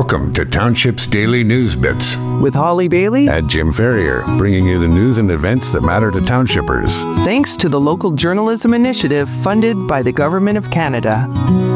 Welcome to Township's Daily News Bits with Holly Bailey and Jim Ferrier, bringing you the news and events that matter to Townshippers. Thanks to the Local Journalism Initiative funded by the Government of Canada.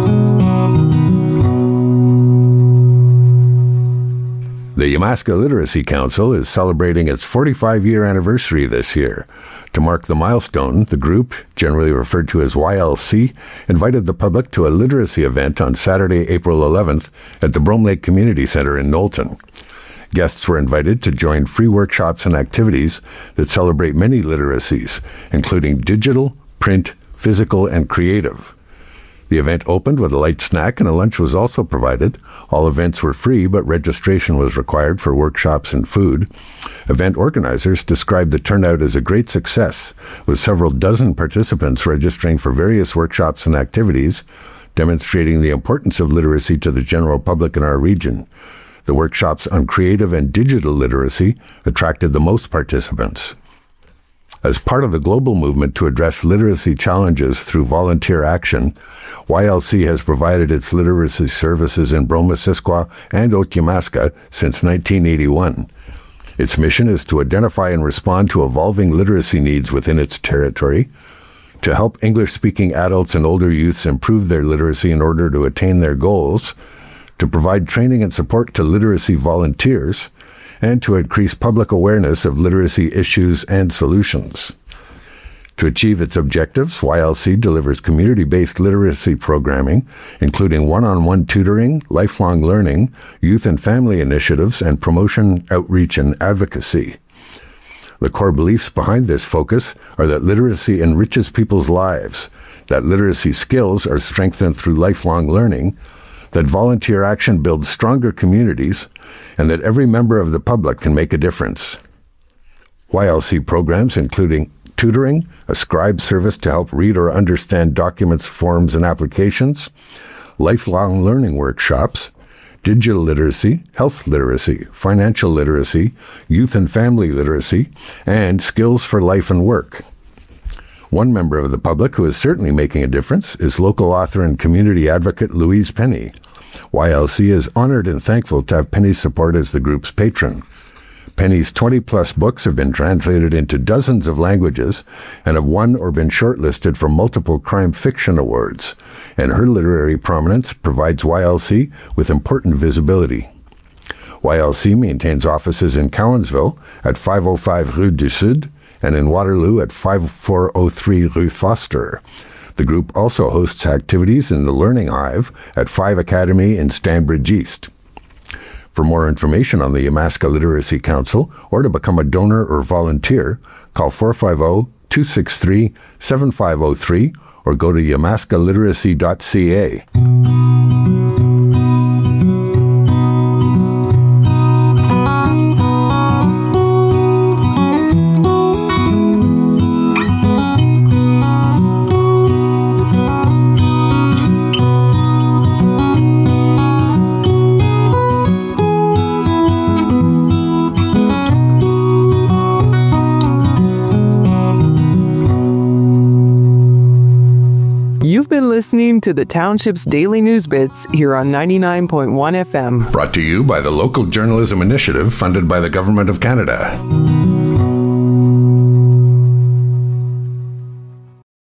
The Yamaska Literacy Council is celebrating its 45-year anniversary this year. To mark the milestone, the group, generally referred to as YLC, invited the public to a literacy event on Saturday, April 11th at the Brome Lake Community Centre in Knowlton. Guests were invited to join free workshops and activities that celebrate many literacies, including digital, print, physical, and creative. The event opened with a light snack and a lunch was also provided. All events were free, but registration was required for workshops and food. Event organizers described the turnout as a great success, with several dozen participants registering for various workshops and activities, demonstrating the importance of literacy to the general public in our region. The workshops on creative and digital literacy attracted the most participants. As part of the global movement to address literacy challenges through volunteer action, YLC has provided its literacy services in Brome-Missisquoi and Otiyamaska since 1981. Its mission is to identify and respond to evolving literacy needs within its territory, to help English-speaking adults and older youths improve their literacy in order to attain their goals, to provide training and support to literacy volunteers, and to increase public awareness of literacy issues and solutions. To achieve its objectives, YLC delivers community-based literacy programming, including one-on-one tutoring, lifelong learning, youth and family initiatives, and promotion, outreach, and advocacy. The core beliefs behind this focus are that literacy enriches people's lives, that literacy skills are strengthened through lifelong learning, that volunteer action builds stronger communities, and that every member of the public can make a difference. YLC programs including tutoring, a scribe service to help read or understand documents, forms, and applications, lifelong learning workshops, digital literacy, health literacy, financial literacy, youth and family literacy, and skills for life and work. One member of the public who is certainly making a difference is local author and community advocate Louise Penny. YLC is honored and thankful to have Penny's support as the group's patron. Penny's 20-plus books have been translated into dozens of languages and have won or been shortlisted for multiple crime fiction awards, and her literary prominence provides YLC with important visibility. YLC maintains offices in Cowansville at 505 Rue du Sud and in Waterloo at 5403 Rue Foster. The group also hosts activities in the Learning Hive at 5 Academy in Stanbridge East. For more information on the Yamaska Literacy Council or to become a donor or volunteer, call 450-263-7503 or go to yamaskaliteracy.ca. You've been listening to the Township's Daily News Bits here on 99.1 FM. Brought to you by the Local Journalism Initiative funded by the Government of Canada.